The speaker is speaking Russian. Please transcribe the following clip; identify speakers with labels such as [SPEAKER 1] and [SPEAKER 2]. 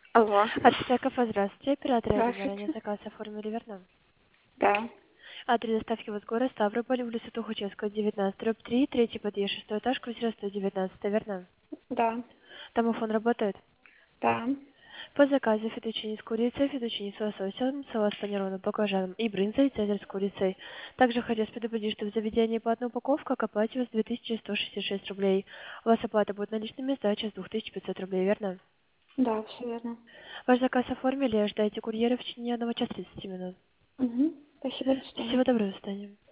[SPEAKER 1] Алло.
[SPEAKER 2] От кафе, здравствуйте. Оператор Алина, ранее
[SPEAKER 1] Здравствуйте.
[SPEAKER 2] заказ оформили, верно?
[SPEAKER 1] Да.
[SPEAKER 2] Адрес доставки в город Ставрополь, улица Тухачевская, 19/3, третий подъезд, 6 этаж, квартира 119, верно?
[SPEAKER 1] Да.
[SPEAKER 2] Домофон работает?
[SPEAKER 1] Да.
[SPEAKER 2] По заказу фетучини с курицей, фетучини с лососем, салат с панированным баклажаном и брынзой, цезарь с курицей. Также хотелось предупредить, что в заведении платная упаковка, как оплачивается 2166 рублей. У вас оплата будет наличными, сдача с 2500 рублей, верно?
[SPEAKER 1] Да, все верно.
[SPEAKER 2] Ваш заказ оформили, ожидайте курьера в течение 1 часа 30 минут.
[SPEAKER 1] Угу. Спасибо, до свидания.
[SPEAKER 2] Всего доброго, до свидания.